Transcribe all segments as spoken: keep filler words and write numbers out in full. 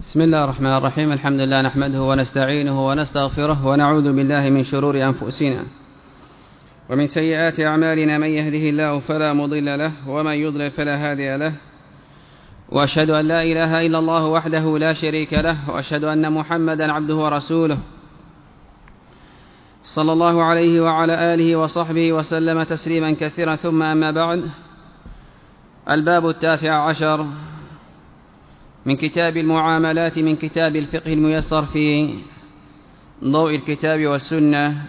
بسم الله الرحمن الرحيم. الحمد لله نحمده ونستعينه ونستغفره ونعوذ بالله من شرور أنفسنا ومن سيئات أعمالنا، من يهده الله فلا مضل له ومن يضلل فلا هادي له، وأشهد أن لا إله إلا الله وحده لا شريك له، وأشهد أن محمدا عبده ورسوله صلى الله عليه وعلى آله وصحبه وسلم تسليما كثيرا. ثم أما بعد، الباب التاسع عشر من كتاب المعاملات من كتاب الفقه الميسر في ضوء الكتاب والسنة،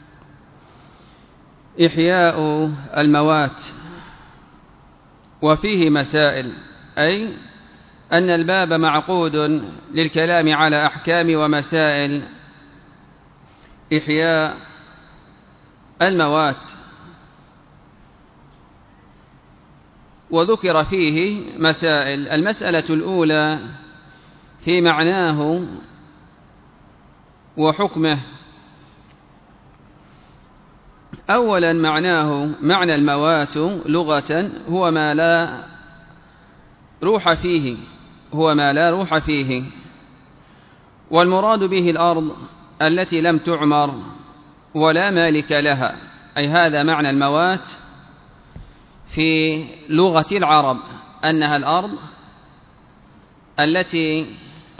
إحياء الموات. وفيه مسائل، أي أن الباب معقود للكلام على أحكام ومسائل إحياء الموات، وذكر فيه مسائل. المسألة الأولى في معناه وحكمه. أولا، معناه معنى الموات لغة هو ما لا روح فيه هو ما لا روح فيه والمراد به الأرض التي لم تعمر ولا مالك لها، أي هذا معنى الموات في لغة العرب، أنها الأرض التي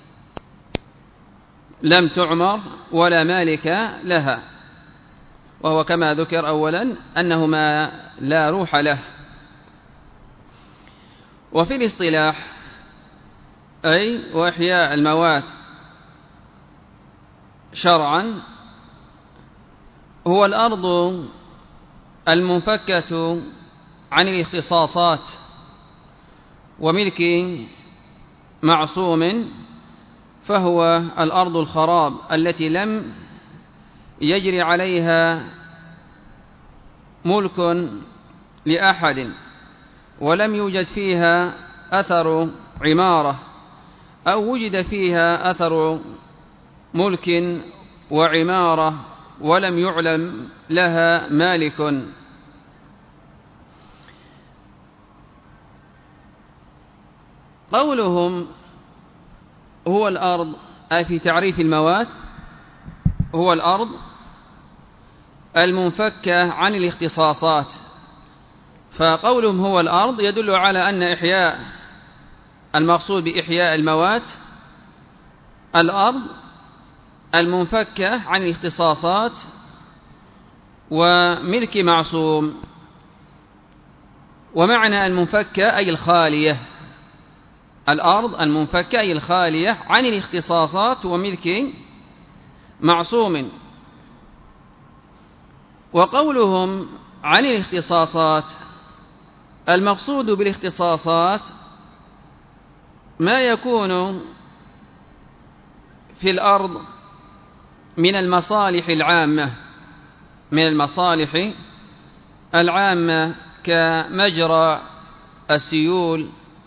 لم تعمر ولا مالك لها، وهو كما ذكر أولا أنه ما لا روح له. وفي الاصطلاح أي وإحياء الموات شرعا هو الأرض المنفكة عن الاختصاصات وملك معصوم، فهو الأرض الخراب التي لم يجري عليها ملك لأحد ولم يوجد فيها أثر عمارة، أو وجد فيها أثر ملك وعمارة ولم يعلم لها مالك. قولهم هو الأرض، أي في تعريف الموات هو الأرض المنفكة عن الاختصاصات، فقولهم هو الأرض يدل على أن إحياء المقصود بإحياء الموات الأرض المنفكة عن الاختصاصات وملك معصوم. ومعنى المنفكة أي الخالية، الأرض المنفكة أي الخالية عن الاختصاصات وملك معصوم. وقولهم عن الاختصاصات، المقصود بالاختصاصات ما يكون في الأرض من المصالح العامة من المصالح العامة كمجرى السيول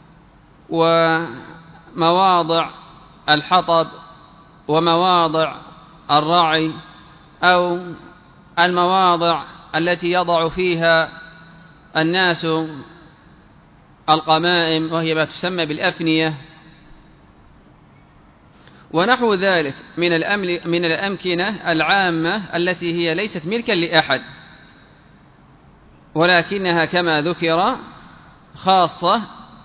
ومواضع الحطب ومواضع الرعي، أو المواضع التي يضع فيها الناس القمائم، وهي ما تسمى بالأفنية ونحو ذلك من من الأمكنة العامة التي هي ليست ملكا لأحد، ولكنها كما ذكر خاصة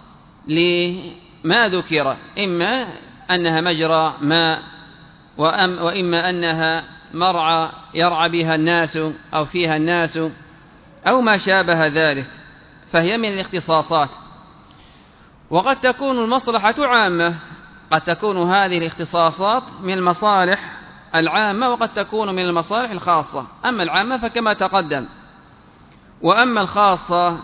لما ذكر، إما أنها مجرى ماء، وإما أنها مرعى يرعى بها الناس أو فيها الناس أو ما شابه ذلك، فهي من الاختصاصات. وقد تكون المصلحة عامة، قد تكون هذه الاختصاصات من المصالح العامة وقد تكون من المصالح الخاصة. أما العامة فكما تقدم، وأما الخاصة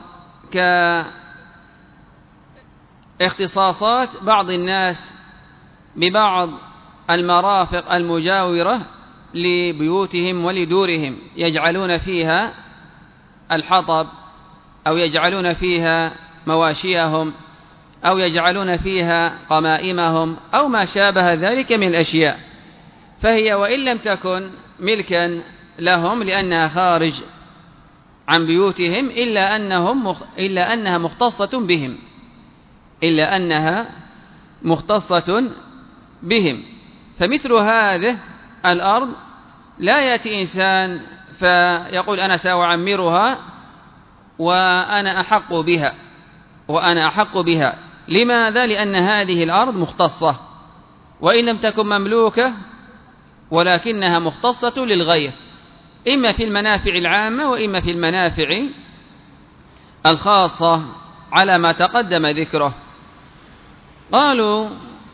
كاختصاصات بعض الناس ببعض المرافق المجاورة لبيوتهم ولدورهم، يجعلون فيها الحطب أو يجعلون فيها مواشيهم أو يجعلون فيها قمائمهم أو ما شابه ذلك من الأشياء، فهي وإن لم تكن ملكا لهم لأنها خارج عن بيوتهم إلا أنهم مخ... إلا أنها مختصة بهم إلا أنها مختصة بهم. فمثل هذه الأرض لا يأتي إنسان فيقول أنا سأعمرها وأنا أحق بها وأنا أحق بها. لماذا؟ لأن هذه الأرض مختصة، وإن لم تكن مملوكة ولكنها مختصة للغير، إما في المنافع العامة وإما في المنافع الخاصة على ما تقدم ذكره. قالوا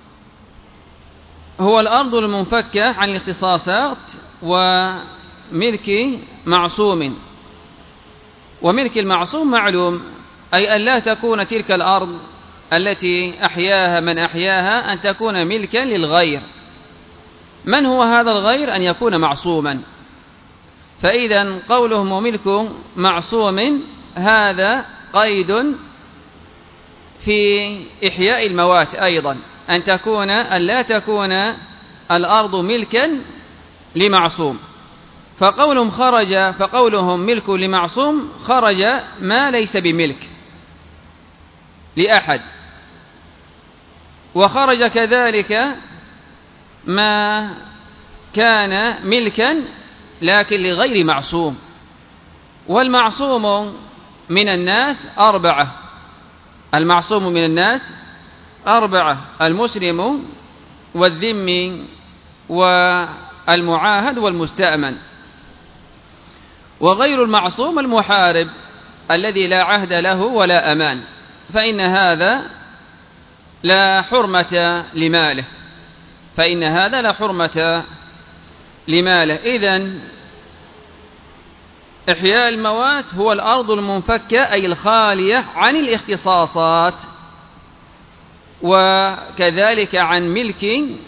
هو الأرض المنفكة عن الاختصاصات وملك معصوم. وملك المعصوم معلوم، أي أن لا تكون تلك الأرض التي أحياها من أحياها أن تكون ملكا للغير. من هو هذا الغير؟ أن يكون معصوما. فإذا قوله ملك معصوم هذا قيد في إحياء الموات أيضا، أن تكون أن لا تكون الأرض ملكا لمعصوم. فقولهم خرج فقولهم ملك لمعصوم خرج ما ليس بملك لأحد، وخرج كذلك ما كان ملكا لكن لغير معصوم. والمعصوم من الناس أربعة المعصوم من الناس أربعة: المسلم والذمي والمعاهد والمستأمن. وغير المعصوم المحارب الذي لا عهد له ولا أمان، فإن هذا لا حرمة لماله فإن هذا لا حرمة لماله. إذن إحياء الموات هو الأرض المنفكة، أي الخالية عن الاختصاصات وكذلك عن ملك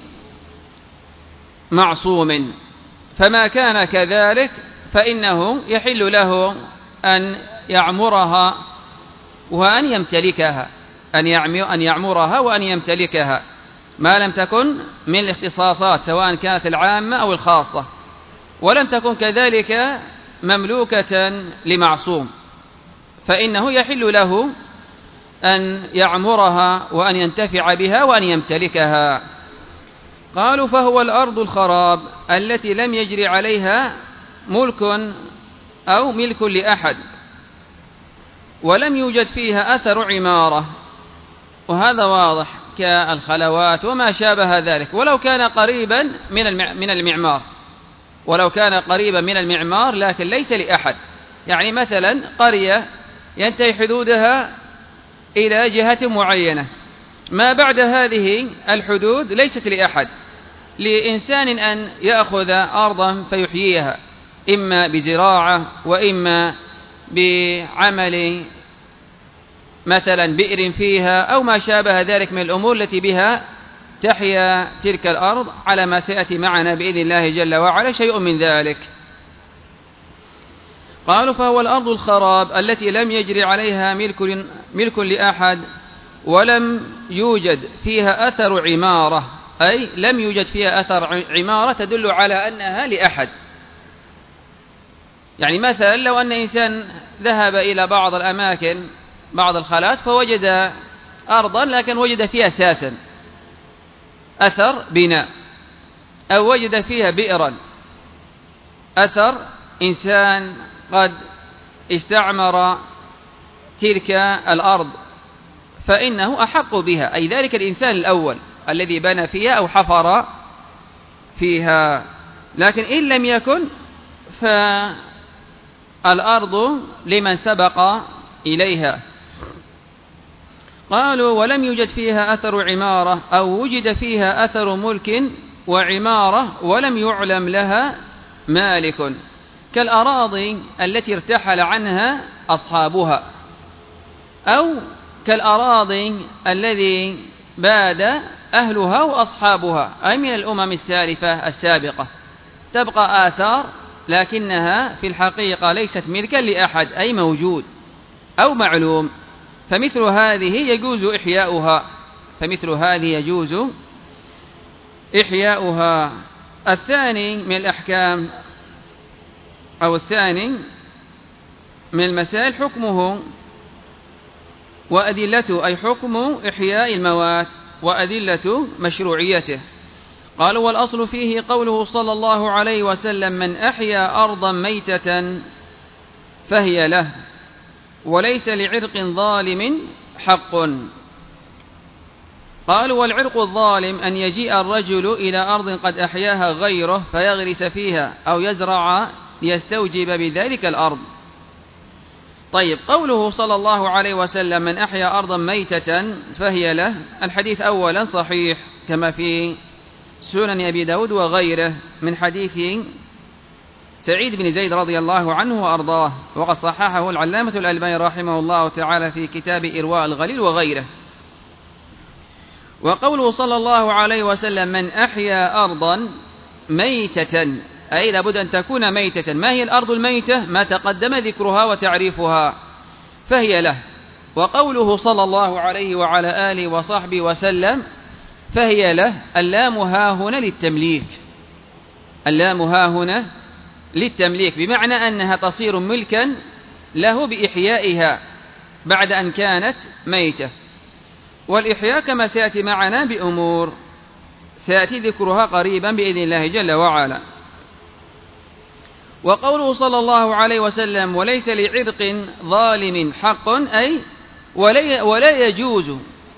معصوم. فما كان كذلك فإنه يحل له أن يعمرها وأن يمتلكها أن يعمرها وأن يمتلكها ما لم تكن من الاختصاصات، سواء كانت العامة أو الخاصة، ولم تكن كذلك مملوكة لمعصوم، فإنه يحل له أن يعمرها وأن ينتفع بها وأن يمتلكها. قالوا فهو الأرض الخراب التي لم يجري عليها ملك أو ملك لأحد ولم يوجد فيها أثر عمارة، وهذا واضح كالخلوات وما شابه ذلك، ولو كان قريبا من المعمار ولو كان قريبا من المعمار لكن ليس لأحد. يعني مثلا قرية ينتهي حدودها إلى جهة معينة، ما بعد هذه الحدود ليست لأحد، لإنسان أن يأخذ أرضا فيحييها إما بزراعة وإما بعمل مثلا بئر فيها أو ما شابه ذلك من الأمور التي بها تحيا تلك الأرض، على ما سيأتي معنا بإذن الله جل وعلا شيء من ذلك. قالوا فهو الأرض الخراب التي لم يجري عليها ملك, ملك لأحد ولم يوجد فيها أثر عمارة، أي لم يوجد فيها أثر عمارة تدل على أنها لأحد. يعني مثلا لو أن إنسان ذهب إلى بعض الأماكن بعض الخالات فوجد أرضا لكن وجد فيها أساسا أثر بناء، أو وجد فيها بئرا أثر إنسان قد استعمر تلك الأرض، فإنه أحق بها، أي ذلك الإنسان الأول الذي بنى فيها أو حفر فيها. لكن إن لم يكن فالأرض لمن سبق إليها. قالوا ولم يوجد فيها أثر عمارة أو وجد فيها أثر ملك وعمارة ولم يعلم لها مالك، كالأراضي التي ارتحل عنها أصحابها، أو كالأراضي الذي باد أهلها وأصحابها، أي من الأمم السالفة السابقة، تبقى آثار لكنها في الحقيقة ليست ملكا لأحد، أي موجود أو معلوم، فمثل هذه يجوز إحياؤها فمثل هذه يجوز إحياؤها. الثاني من الأحكام أو الثاني من المسائل حكمه وأدلته، أي حكم إحياء الموات وأدلة مشروعيته. قالوا: والأصل فيه قوله صلى الله عليه وسلم: من أحيا أرضا ميتة فهي له، وليس لعرق ظالم حق. قالوا: والعرق الظالم أن يجيء الرجل إلى أرض قد أحياها غيره فيغرس فيها أو يزرع ليستوجب بذلك الأرض. طيب، قوله صلى الله عليه وسلم: من أحيا أرضا ميتة فهي له، الحديث أولا صحيح كما في سنن أبي داود وغيره من حديث سعيد بن زيد رضي الله عنه وأرضاه، وقد صححه العلامة الألباني رحمه الله تعالى في كتاب إرواء الغليل وغيره. وقوله صلى الله عليه وسلم: من أحيا أرضا ميتة، أي لابد أن تكون ميتة. ما هي الأرض الميتة؟ ما تقدم ذكرها وتعريفها، فهي له. وقوله صلى الله عليه وعلى آله وصحبه وسلم: فهي له، اللام ها هنا للتمليك، اللام ها هنا للتمليك، بمعنى أنها تصير ملكا له بإحيائها بعد أن كانت ميتة. والإحياء كما سيأتي معنا بأمور سيأتي ذكرها قريبا بإذن الله جل وعلا. وقوله صلى الله عليه وسلم: وليس لعرق ظالم حق، أي ولا يجوز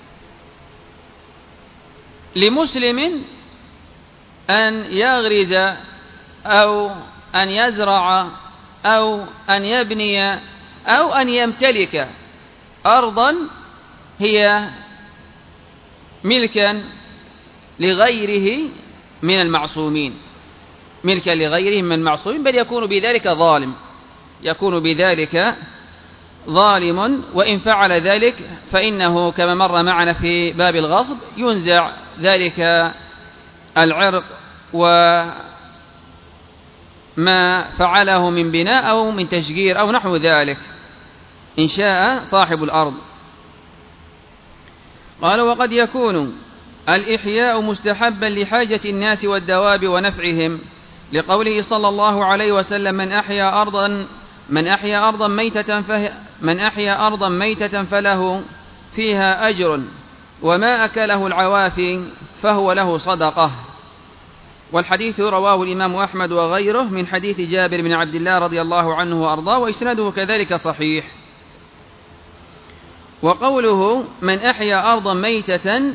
لمسلم أن يغرز أو أن يزرع أو أن يبني أو أن يمتلك أرضا هي ملكا لغيره من المعصومين، ملكا لغيره من المعصومين، بل يكون بذلك ظالم، يكون بذلك ظالم. وإن فعل ذلك فإنه كما مر معنا في باب الغصب ينزع ذلك العرق وما فعله من بناء أو من تشجير أو نحو ذلك إن شاء صاحب الأرض. قال: وقد يكون الإحياء مستحبا لحاجة الناس والدواب ونفعهم، لقوله صلى الله عليه وسلم: من أحيا أرضا من أحيا أرضا ميتة فه من أحيا أرضا ميتة فله فيها أجر، وما أكله العوافي فهو له صدقة. والحديث رواه الإمام أحمد وغيره من حديث جابر بن عبد الله رضي الله عنه وأرضاه، وإسناده كذلك صحيح. وقوله: من أحيا أرضا ميتة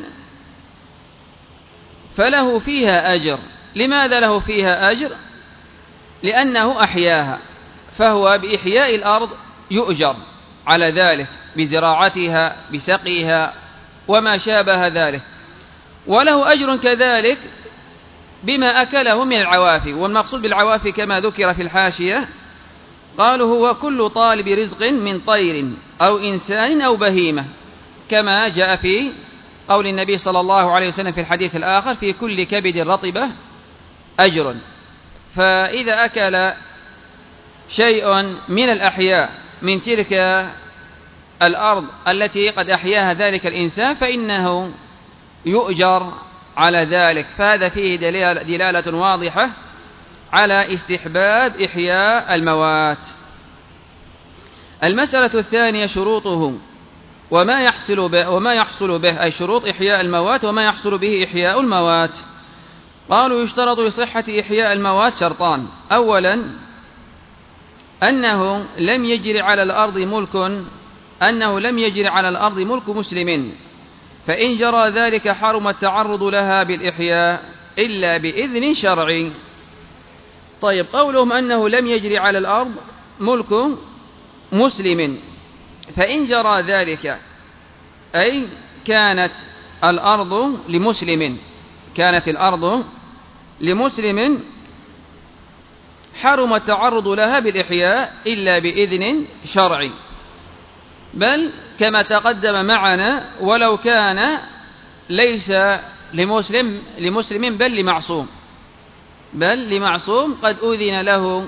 فله فيها أجر، لماذا له فيها أجر؟ لأنه أحياها، فهو بإحياء الأرض يؤجر على ذلك، بزراعتها بسقيها وما شابه ذلك، وله أجر كذلك بما أكله من العوافي. والمقصود بالعوافي كما ذكر في الحاشية قالوا: هو كل طالب رزق من طير أو إنسان أو بهيمة، كما جاء في قول النبي صلى الله عليه وسلم في الحديث الآخر: في كل كبد رطبة أجر. فإذا أكل شيء من الأحياء من تلك الأرض التي قد أحياها ذلك الإنسان فإنه يؤجر على ذلك. فهذا فيه دلالة واضحة على استحباب إحياء الموات. المسألة الثانية: شروطه وما يحصل به وما يحصل به، أي شروط إحياء الموات وما يحصل به إحياء الموات. قالوا: يشترط لصحة إحياء الموات شرطان: أولا أنه لم يجري على الأرض ملك أنه لم يجري على الأرض ملك مسلم، فإن جرى ذلك حرم التعرض لها بالإحياء إلا بإذن شرعي. طيب، قولهم أنه لم يجري على الأرض ملك مسلم، فإن جرى ذلك أي كانت الأرض لمسلم كانت الأرض لمسلم حرم التعرض لها بالإحياء إلا بإذن شرعي، بل كما تقدم معنا ولو كان ليس لمسلم لمسلم بل لمعصوم بل لمعصوم قد أذن له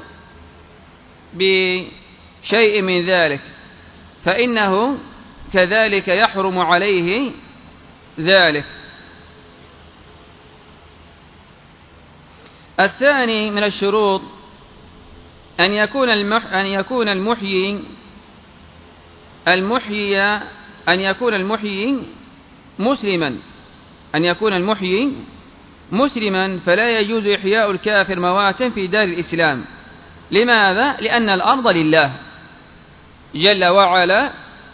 بشيء من ذلك، فإنه كذلك يحرم عليه ذلك. الثاني من الشروط أن يكون المح أن يكون المحيي المحيي أن يكون المحيي مسلما أن يكون المحيي مسلما فلا يجوز إحياء الكافر مواتا في دار الإسلام. لماذا؟ لأن الأرض لله جل وعلا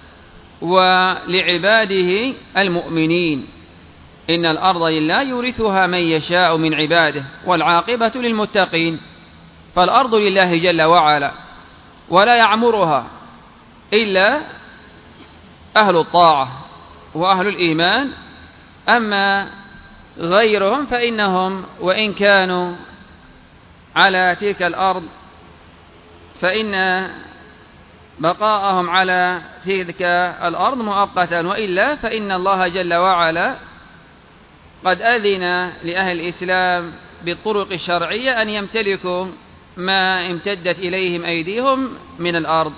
ولعباده المؤمنين، إن الأرض لله يورثها من يشاء من عباده والعاقبة للمتقين. فالأرض لله جل وعلا ولا يعمرها إلا أهل الطاعة وأهل الإيمان، أما غيرهم فإنهم وإن كانوا على تلك الأرض فإن بقاءهم على تلك الأرض مؤقتا، وإلا فإن الله جل وعلا قد أذن لأهل الإسلام بالطرق الشرعية أن يمتلكوا ما امتدت إليهم أيديهم من الأرض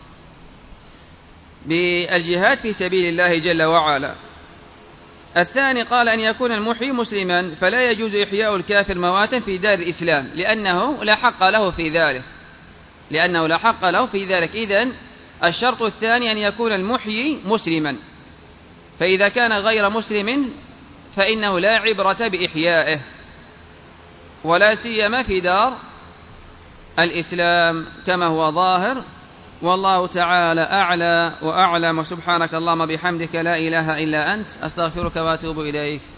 بالجهاد في سبيل الله جل وعلا. الثاني قال أن يكون المحيي مسلما فلا يجوز إحياء الكافر مواتا في دار الإسلام لأنه لا حق له في ذلك لأنه لا حق له في ذلك إذن الشرط الثاني أن يكون المحيي مسلما، فإذا كان غير مسلم فإنه لا عبرة بإحيائه، ولا سيما في دار الإسلام كما هو ظاهر. والله تعالى أعلى وأعلم، وسبحانك اللهم بحمدك لا إله إلا أنت، أستغفرك وأتوب إليك.